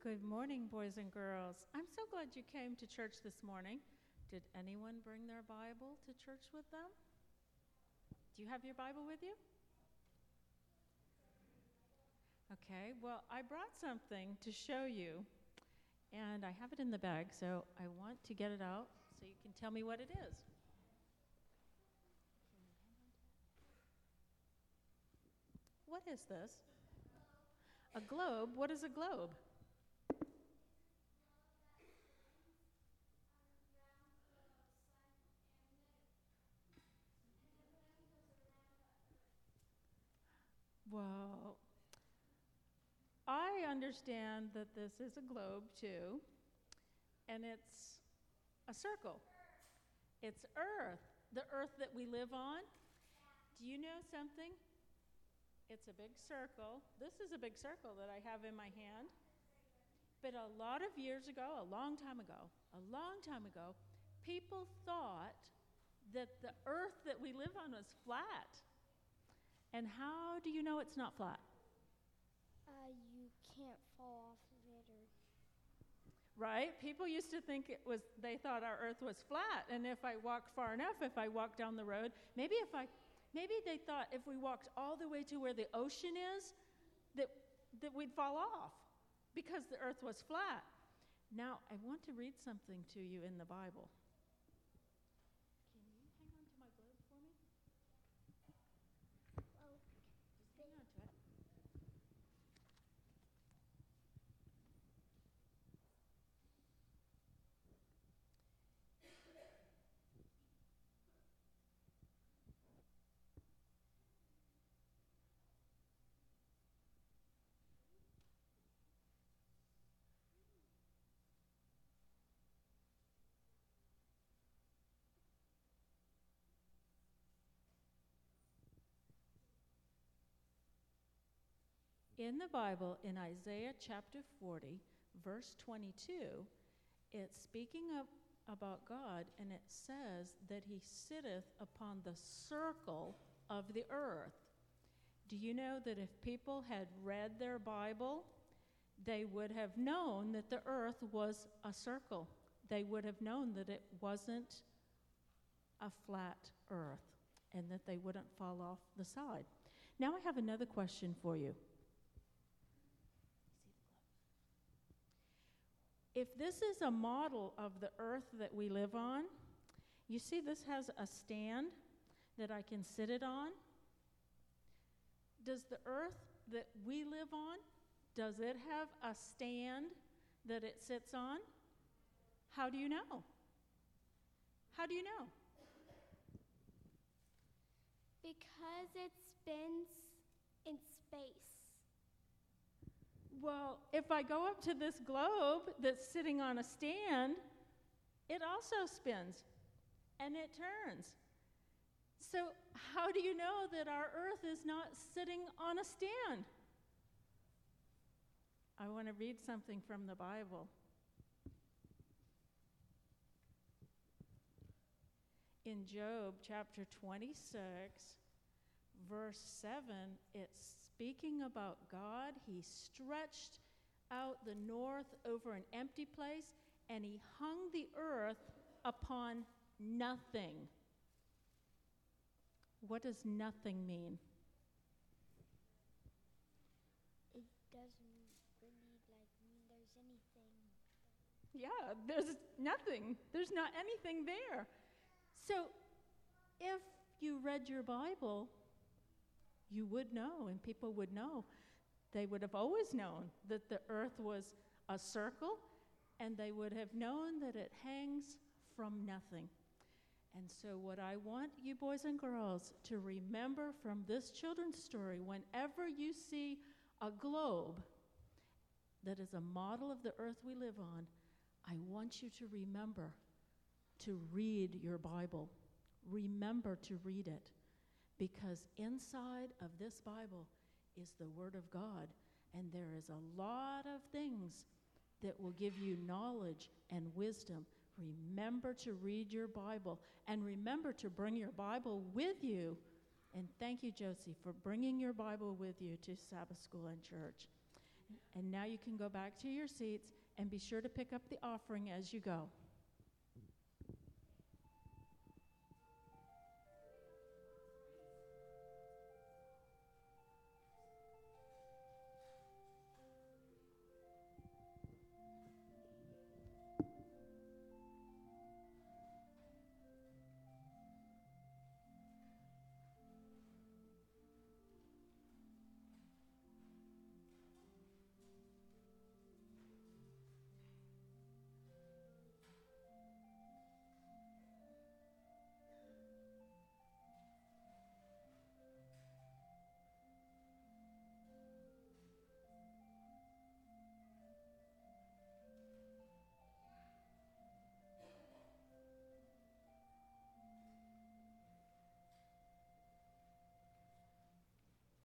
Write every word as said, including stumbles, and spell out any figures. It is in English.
Good morning, boys and girls. I'm so glad you came to church this morning. Did anyone bring their Bible to church with them? Do you have your Bible with you? Okay, well, I brought something to show you, and I have it in the bag, so I want to get it out so you can tell me what it is. What is this? A globe? What is a globe? Well, I understand that this is a globe too, and it's a circle. It's Earth, the Earth that we live on. Do you know something? It's a big circle. This is a big circle that I have in my hand. But a lot of years ago, a long time ago, a long time ago, people thought that the Earth that we live on was flat. And how do you know it's not flat? Uh, you can't fall off of it, or Right? People used to think it was, they thought our Earth was flat. And if I walked far enough, if I walked down the road, maybe if I, maybe they thought if we walked all the way to where the ocean is, that, that we'd fall off because the Earth was flat. Now, I want to read something to you in the Bible. Can you hang on to my globe for me? oh, Just hang on to it. In the Bible, in Isaiah chapter forty, verse twenty-two, it's speaking of, about God, and it says that he sitteth upon the circle of the earth. Do you know that if people had read their Bible, they would have known that the earth was a circle? They would have known that it wasn't a flat earth and that they wouldn't fall off the side. Now I have another question for you. If this is a model of the earth that we live on, you see this has a stand that I can sit it on. Does the earth that we live on, does it have a stand that it sits on? How do you know? How do you know? because it spins in space. Well, if I go up to this globe that's sitting on a stand, it also spins and it turns. So how do you know that our earth is not sitting on a stand? I want to read something from the Bible. In Job chapter twenty-six, verse seven, it's speaking about God. He stretched out the north over an empty place, and he hung the earth upon nothing. What does nothing mean? It doesn't really like mean there's anything. Yeah, there's nothing. There's not anything there. So if you read your Bible, you would know, and people would know. They would have always known that the earth was a circle, and they would have known that it hangs from nothing. And so what I want you boys and girls to remember from this children's story, whenever you see a globe that is a model of the earth we live on, I want you to remember to read your Bible. Remember to read it, because inside of this Bible is the Word of God, and there is a lot of things that will give you knowledge and wisdom. Remember to read your Bible, and remember to bring your Bible with you. And thank you, Josie, for bringing your Bible with you to Sabbath school and church. And now you can go back to your seats and be sure to pick up the offering as you go.